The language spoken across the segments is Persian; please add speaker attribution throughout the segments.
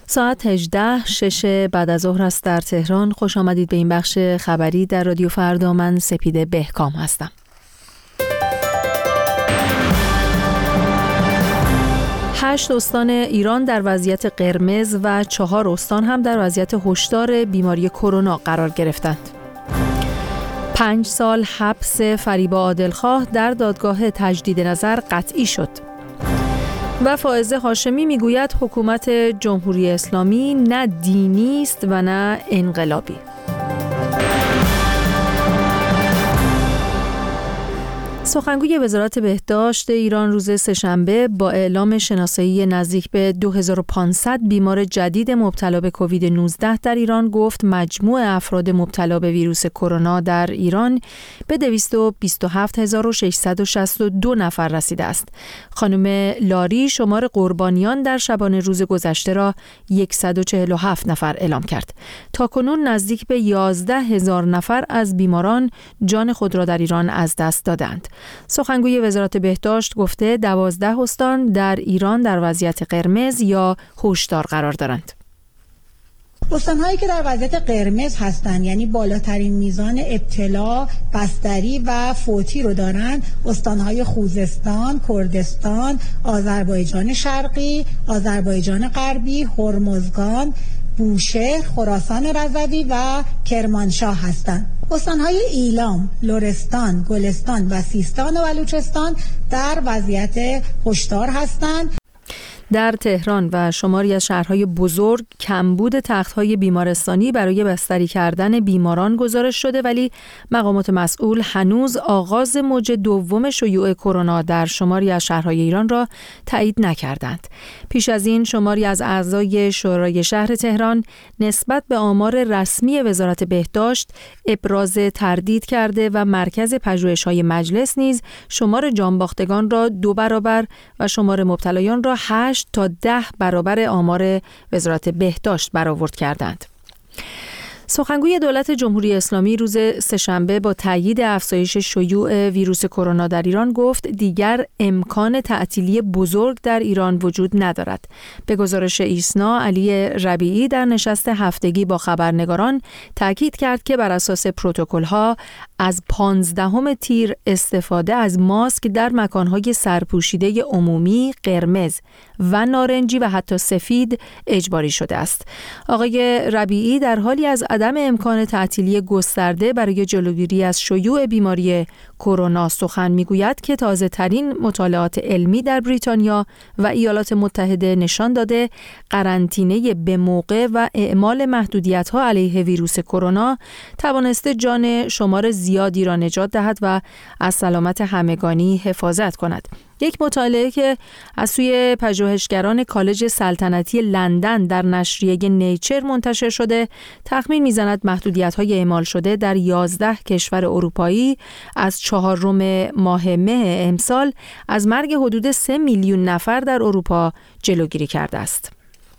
Speaker 1: ساعت 18:06 بعد از ظهر است در تهران. خوش آمدید به این بخش خبری در رادیو فردا. من سپیده بهکام هستم. 8 استان ایران در وضعیت قرمز و 4 استان هم در وضعیت هشدار بیماری کرونا قرار گرفتند. 5 سال حبس فریبا عادلخواه در دادگاه تجدید نظر قطعی شد. و فائزه هاشمی میگوید حکومت جمهوری اسلامی نه دینی است و نه انقلابی. سخنگوی وزارت بهداشت ایران روز سه‌شنبه با اعلام شناسایی نزدیک به 2500 بیمار جدید مبتلا به کووید 19 در ایران گفت مجموع افراد مبتلا به ویروس کرونا در ایران به 227662 نفر رسیده است. خانم لاری شمار قربانیان در شبانه روز گذشته را 147 نفر اعلام کرد. تاکنون نزدیک به 11000 نفر از بیماران جان خود را در ایران از دست دادند. سخنگوی وزارت بهداشت گفته 12 استان در ایران در وضعیت قرمز یا هشدار قرار دارند.
Speaker 2: استان‌هایی که در وضعیت قرمز هستند، یعنی بالاترین میزان ابتلا، بستری و فوتی رو دارند، استان‌های خوزستان، کردستان، آذربایجان شرقی، آذربایجان غربی، هرمزگان، بوشهر، خراسان رضوی و کرمانشاه هستند. استان‌های ایلام، لرستان، گلستان و سیستان و بلوچستان در وضعیت هشدار هستند.
Speaker 1: در تهران و شماری از شهرهای بزرگ کمبود تخت‌های بیمارستانی برای بستری کردن بیماران گزارش شده، ولی مقامات مسئول هنوز آغاز موج دوم شیوع کرونا در شماری از شهرهای ایران را تایید نکردند. پیش از این شماری از اعضای شورای شهر تهران نسبت به آمار رسمی وزارت بهداشت ابراز تردید کرده و مرکز پژوهش‌های مجلس نیز شمار جانباختگان را 2 برابر و شمار مبتلایان را 8 تا 10 برابر آمار وزارت بهداشت برآورد کردند. سخنگوی دولت جمهوری اسلامی روز سه‌شنبه با تایید افزایش شیوع ویروس کرونا در ایران گفت دیگر امکان تعطیلی بزرگ در ایران وجود ندارد. به گزارش ایسنا، علی ربیعی در نشست هفتگی با خبرنگاران تاکید کرد که بر اساس پروتکل‌ها از 15 تیر استفاده از ماسک در مکان‌های سرپوشیده عمومی قرمز و نارنجی و حتی سفید اجباری شده است. آقای ربیعی در حالی از عدم امکان تعطیلی گسترده برای جلوگیری از شیوع بیماری کرونا سخن میگوید که تازه ترین مطالعات علمی در بریتانیا و ایالات متحده نشان داده قرنطینه به موقع و اعمال محدودیت‌ها علیه ویروس کرونا توانسته جان شمار زیادی را نجات دهد و از سلامت همگانی حفاظت کند. یک مطالعه که از سوی پژوهشگران کالج سلطنتی لندن در نشریه نیچر منتشر شده تخمین می‌زند محدودیت‌های اعمال شده در 11 کشور اروپایی از 4 ماه مه امسال از مرگ حدود 3 میلیون نفر در اروپا جلوگیری کرده است.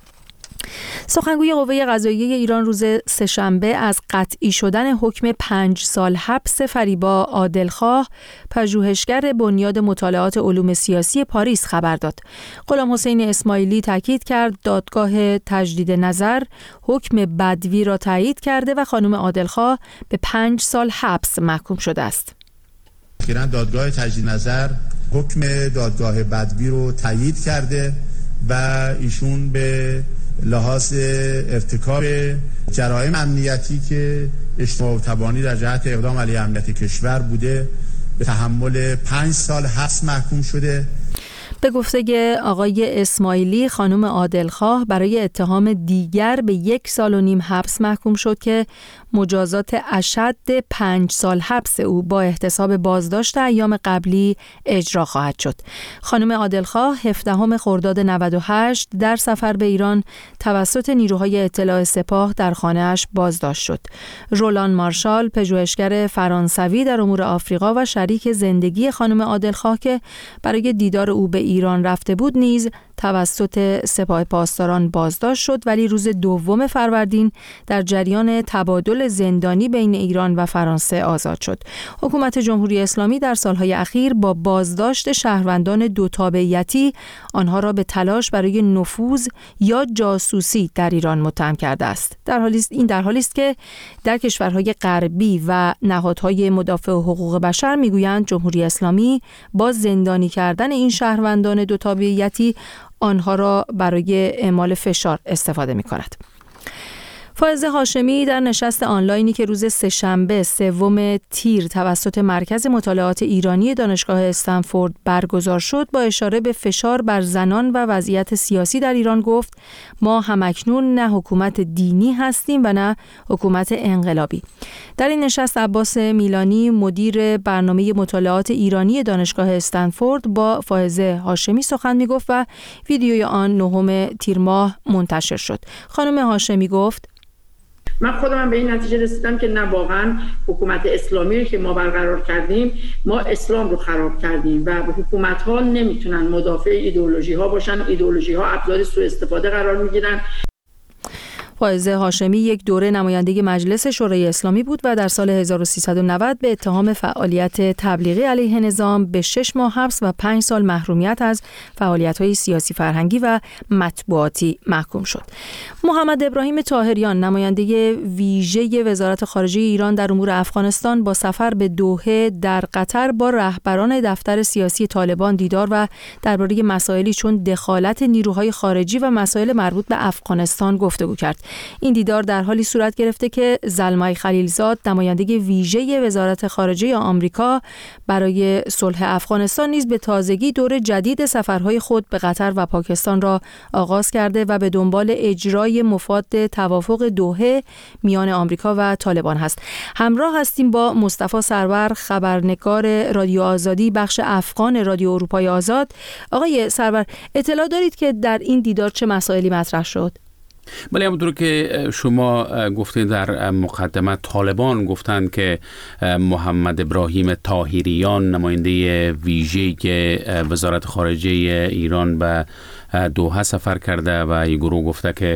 Speaker 1: سخنگوی قوه قضاییه ایران روز سه‌شنبه از قطعی شدن حکم 5 سال حبس فریبا عادلخواه، پژوهشگر بنیاد مطالعات علوم سیاسی پاریس خبر داد. غلامحسین اسماعیلی تاکید کرد دادگاه تجدید نظر حکم بدوی را تایید کرده و خانم عادلخواه به 5 سال حبس محکوم شده است.
Speaker 3: دادگاه تجدید نظر حکم دادگاه بدوی رو تایید کرده و ایشون به لحاظ ارتکاب جرایم امنیتی که اشتباه و تبانی در جهت اقدام علیه امنیت کشور بوده به تحمل 5 سال حبس محکوم شده.
Speaker 1: به گفته آقای اسماعیلی خانم عادلخواه برای اتهام دیگر به 1.5 سال حبس محکوم شد که مجازات اشد 5 سال حبس او با احتساب بازداشت ایام قبلی اجرا خواهد شد. خانم عادلخواه 17 خرداد 98 در سفر به ایران توسط نیروهای اطلاع سپاه در خانه‌اش بازداشت شد. رولان مارشال، پژوهشگر فرانسوی در امور آفریقا و شریک زندگی خانم عادلخواه که برای دیدار او به ایران رفته بود نیز توسط سپاه پاسداران بازداشت شد ولی روز 2 فروردین در جریان تبادل زندانی بین ایران و فرانسه آزاد شد. حکومت جمهوری اسلامی در سالهای اخیر با بازداشت شهروندان دو تابعیتی آنها را به تلاش برای نفوذ یا جاسوسی در ایران متهم کرده است. این در حالی است که در کشورهای غربی و نهادهای مدافع حقوق بشر میگویند جمهوری اسلامی با زندانی کردن این شهروندان دو تابعیتی آنها را برای اعمال فشار استفاده می‌کند. فائزه هاشمی در نشست آنلاینی که روز سه‌شنبه 3 تیر توسط مرکز مطالعات ایرانی دانشگاه استنفورد برگزار شد با اشاره به فشار بر زنان و وضعیت سیاسی در ایران گفت ما همکنون نه حکومت دینی هستیم و نه حکومت انقلابی. در این نشست عباس میلانی مدیر برنامه مطالعات ایرانی دانشگاه استنفورد با فائزه هاشمی سخن می‌گفت و ویدیوی آن 9 تیر ماه منتشر شد. خانم هاشمی گفت
Speaker 4: من خودم به این نتیجه رسیدم که نه واقعا حکومت اسلامی که ما برقرار کردیم ما اسلام رو خراب کردیم و حکومت ها نمیتونن مدافع ایدئولوژی ها باشن. ایدئولوژی ها ابزار سوء استفاده قرار میگیرن.
Speaker 1: فائزه هاشمی یک دوره نماینده مجلس شورای اسلامی بود و در سال 1390 به اتهام فعالیت تبلیغی علیه نظام به 6 ماه حبس و 5 سال محرومیت از فعالیت‌های سیاسی فرهنگی و مطبوعاتی محکوم شد. محمد ابراهیم طاهریان نماینده ویژه وزارت خارجه ایران در امور افغانستان با سفر به دوحه در قطر با رهبران دفتر سیاسی طالبان دیدار و درباره مسائلی چون دخالت نیروهای خارجی و مسائل مربوط به افغانستان گفتگو کرد. این دیدار در حالی صورت گرفته که زلمای خلیلزاد نماینده ویژه وزارت خارجه آمریکا برای صلح افغانستان نیز به تازگی دور جدید سفرهای خود به قطر و پاکستان را آغاز کرده و به دنبال اجرای مفاد توافق دوحه میان آمریکا و طالبان هست. همراه هستیم با مصطفی سرور خبرنگار رادیو آزادی بخش افغان رادیو اروپای آزاد. آقای سرور اطلاع دارید که در این دیدار چه مسائلی مطرح شد؟
Speaker 5: بله، همونطور که شما گفتید در مقدمه طالبان گفتند که محمد ابراهیم طاهریان نماینده ویژه وزارت خارجه ایران به دوحه سفر کرده و یک گروه گفته که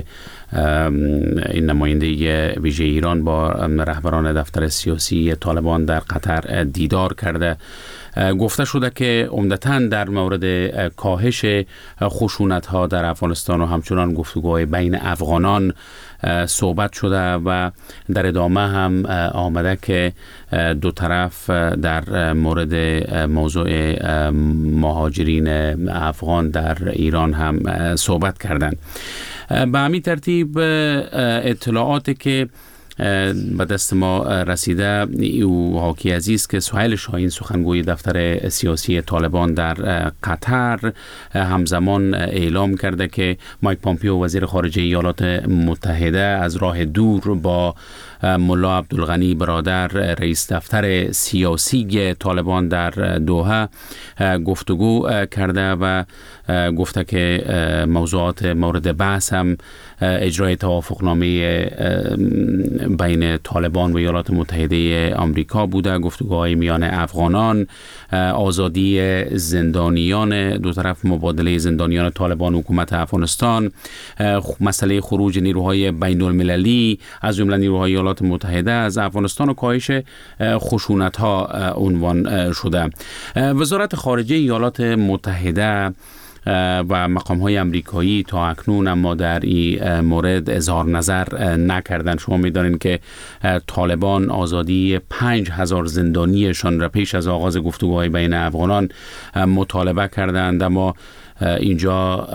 Speaker 5: این نماینده ویژه ایران با رهبران دفتر سیاسی طالبان در قطر دیدار کرده. گفته شده که عمدتاً در مورد کاهش خشونت‌ها در افغانستان و همچنان گفتگوهای بین افغانان صحبت شده و در ادامه هم آمده که دو طرف در مورد موضوع مهاجرین افغان در ایران هم صحبت کردند. به همین ترتیب اطلاعاتی که به دست ما رسیده او حاکی عزیز که سهیل شاهین سخنگوی دفتر سیاسی طالبان در قطر همزمان اعلام کرده که مایک پامپیو وزیر خارجه ایالات متحده از راه دور با ملا عبدالغنی برادر رئیس دفتر سیاسی طالبان در دوحه گفتگو کرده و گفته که موضوعات مورد بحث هم اجرای توافقنامه بین طالبان و ایالات متحده آمریکا بوده، گفتگوهای میان افغانان، آزادی زندانیان دو طرف، مبادله زندانیان طالبان و حکومت افغانستان، مسئله خروج نیروهای بین المللی از جمله نیروهای ایالات متحده از افغانستان و کاهش خشونت ها عنوان شده. وزارت خارجه ایالات متحده و مقام‌های آمریکایی تا اکنون اما در این مورد اظهار نظر نکردند. شما می‌دانید که طالبان آزادی 5000 زندانیشان را پیش از آغاز گفتگوهای بین افغانان مطالبه کردند، اما اینجا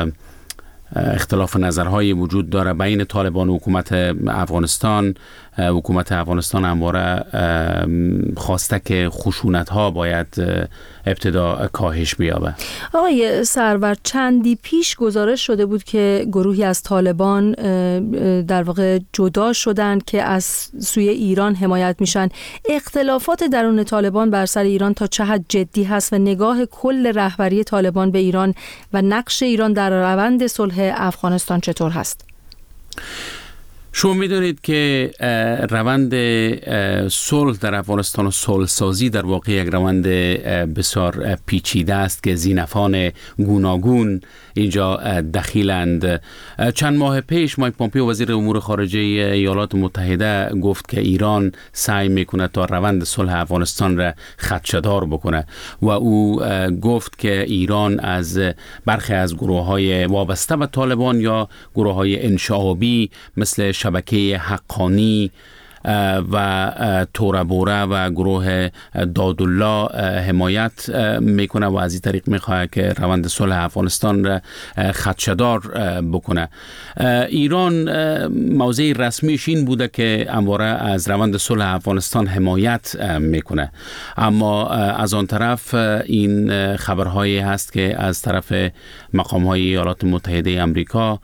Speaker 5: اختلاف نظرهای وجود داره بین طالبان و حکومت افغانستان. حکومت افغانستان همواره خواسته که خشونت‌ها باید ابتدا کاهش بیابه.
Speaker 1: آقای سرور، چندی پیش گزارش شده بود که گروهی از طالبان در واقع جدا شدند که از سوی ایران حمایت میشن. اختلافات درون طالبان بر سر ایران تا چه حد جدی هست و نگاه کل رهبری طالبان به ایران و نقش ایران در روند صلح افغانستان چطور هست؟
Speaker 5: شما می‌دونید که روند صلح در افغانستان و صلح سازی در واقع یک روند بسیار پیچیده است که زینفان گوناگون اینجا دخیلند. چند ماه پیش مایک پومپئو وزیر امور خارجه ایالات متحده گفت که ایران سعی میکنه تا روند صلح افغانستان را خدشه‌دار بکنه و او گفت که ایران از برخی از گروه‌های وابسته به طالبان یا گروه‌های انشعابی مثل شبکه حقانی و توربوره و گروه دادالله حمایت میکنه و از این طریق میخواه که روند صلح افغانستان را خدشه‌دار بکنه. ایران موضع رسمیش این بوده که همواره از روند صلح افغانستان حمایت میکنه، اما از آن طرف این خبرهایی هست که از طرف مقام‌های ایالات متحده آمریکا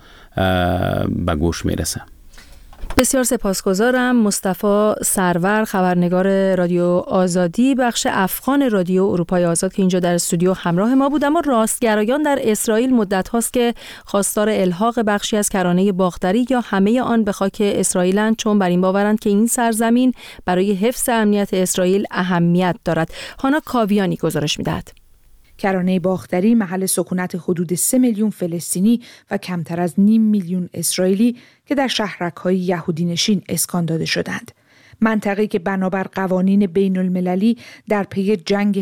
Speaker 5: به گوش میرسه.
Speaker 1: بسیار سپاسگزارم. مصطفی سرور، خبرنگار رادیو آزادی بخش افغان رادیو اروپای آزاد که اینجا در استودیو همراه ما بود. اما راستگرایان در اسرائیل مدت هاست که خواستار الحاق بخشی از کرانه باختری یا همه آن به خاک اسرائیلند، چون بر این باورند که این سرزمین برای حفظ امنیت اسرائیل اهمیت دارد. هانا کاویانی گزارش می‌دهد.
Speaker 6: کرانه باختری محل سکونت حدود 3 میلیون فلسطینی و کمتر از نیم میلیون اسرائیلی که در شهرک‌های یهودی نشین اسکان داده شدند. منطقه‌ای که بنابر قوانین بین المللی در پی جنگ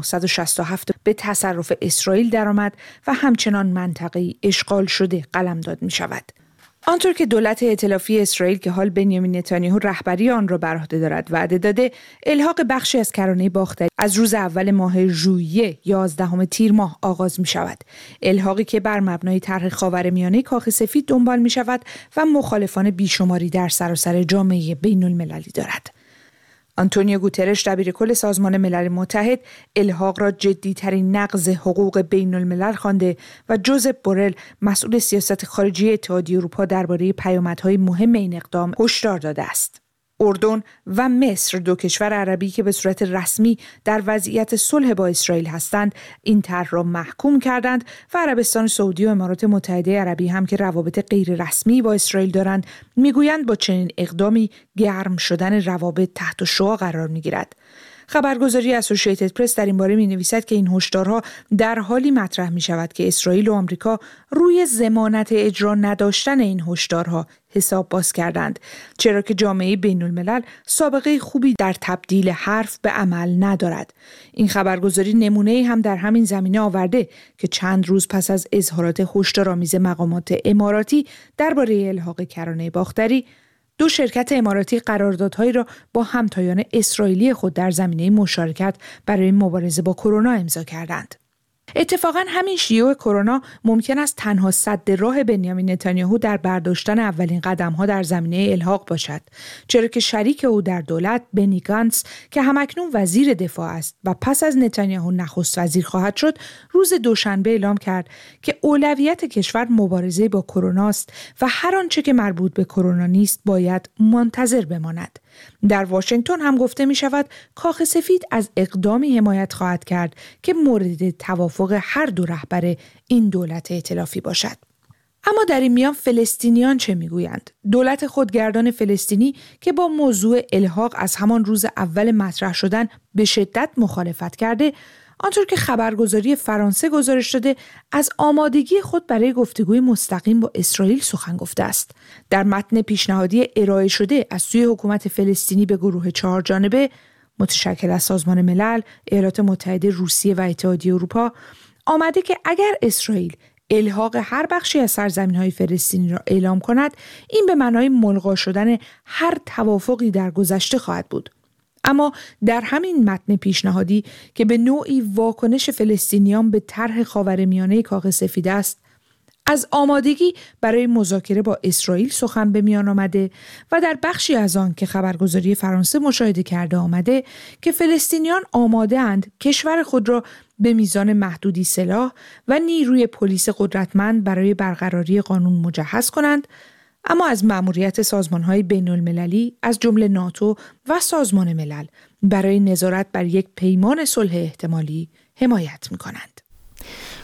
Speaker 6: 1967 به تصرف اسرائیل درآمد و همچنان منطقه‌ای اشغال شده قلمداد می‌شود. آنطور که دولت ائتلافی اسرائیل که حال بنیامین نتانیاهو رهبری آن را بر عهده دارد وعده داده، الحاق بخشی از کرانه باختری از روز اول ماه ژوئیه 11 تیر ماه آغاز می شود. الحاقی که بر مبنای طرح خاورمیانه کاخ سفید دنبال می شود و مخالفان بیشماری در سراسر جامعه بین المللی دارد. آنتونیو گوترش دبیرکل سازمان ملل متحد الحاق را جدی‌ترین نقض حقوق بین الملل خوانده و جوزپ بورل مسئول سیاست خارجی اتحادیه اروپا درباره پیامدهای مهم این اقدام هشدار داده است. اردن و مصر، دو کشور عربی که به صورت رسمی در وضعیت صلح با اسرائیل هستند، این طرح را محکوم کردند و عربستان سعودی و امارات متحده عربی هم که روابط غیر رسمی با اسرائیل دارند، میگویند با چنین اقدامی گرم شدن روابط تحت شعاع قرار میگیرد. خبرگزاری اسوسییتد پرس در این باره می‌نویسد که این هشدارها در حالی مطرح می‌شود که اسرائیل و آمریکا روی ضمانت اجرا نداشتن این هشدارها حساب باز کردند، چرا که جامعه بین‌الملل سابقه خوبی در تبدیل حرف به عمل ندارد. این خبرگزاری نمونه‌ای هم در همین زمینه آورده که چند روز پس از اظهارات هشدارآمیز مقامات اماراتی درباره الحاق کرانه باختری، دو شرکت اماراتی قراردادهایی را با همتایان اسرائیلی خود در زمینه مشارکت برای مبارزه با کرونا امضا کردند. اتفاقاً همین شیوع کرونا ممکن است تنها سد راه بنیامین نتانیاهو در برداشتن اولین قدم‌ها در زمینه الحاق باشد، چرا که شریک او در دولت بنی گانتز که همکنون وزیر دفاع است و پس از نتانیاهو نخست وزیر خواهد شد، روز دوشنبه اعلام کرد که اولویت کشور مبارزه با کرونا است و هر آنچه که مربوط به کرونا نیست باید منتظر بماند. در واشنگتن هم گفته می شود کاخ سفید از اقدامی حمایت خواهد کرد که مورد توافق هر دو رهبر این دولت ائتلافی باشد. اما در این میان فلسطینیان چه میگویند؟ دولت خودگردان فلسطینی که با موضوع الحاق از همان روز اول مطرح شدن به شدت مخالفت کرده، آنطور که خبرگزاری فرانسه گزارش داده از آمادگی خود برای گفتگوی مستقیم با اسرائیل سخن گفته است. در متن پیشنهادی ارائه شده از سوی حکومت فلسطینی به گروه 4 جانبه متشکل از سازمان ملل، ایالات متحده، روسیه و اتحادیه اروپا آمده که اگر اسرائیل الحاق هر بخشی از سرزمین‌های فلسطینی را اعلام کند، این به معنای ملغا شدن هر توافقی در گذشته خواهد بود. اما در همین متن پیشنهادی که به نوعی واکنش فلسطینیان به طرح خاورمیانه کاخ سفید است، از آمادگی برای مذاکره با اسرائیل سخن به میان آمده و در بخشی از آن که خبرگزاری فرانسه مشاهده کرده آمده که فلسطینیان آماده اند کشور خود را به میزان محدودی سلاح و نیروی پلیس قدرتمند برای برقراری قانون مجهز کنند، اما از مأموریت سازمان‌های بین‌المللی از جمله ناتو و سازمان ملل برای نظارت بر یک پیمان صلح احتمالی حمایت می‌کنند.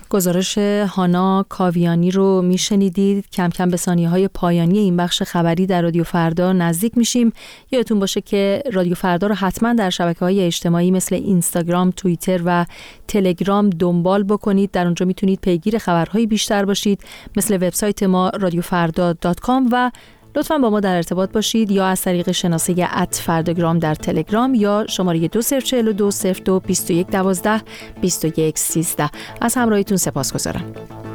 Speaker 1: گزارش هانا کاویانی رو میشنیدید. کم کم به ثانیه‌های پایانی این بخش خبری در رادیو فردا نزدیک میشیم. یادتون باشه که رادیو فردا رو حتما در شبکه‌های اجتماعی مثل اینستاگرام، توییتر و تلگرام دنبال بکنید. در اونجا میتونید پیگیر خبرهای بیشتر باشید، مثل وبسایت ما radiofarda.com، و لطفاً با ما در ارتباط باشید یا از طریق شناسه @فرداگرام در تلگرام یا شماره 2042 02 21 12 21 13. از همراهیتون سپاسگزارم.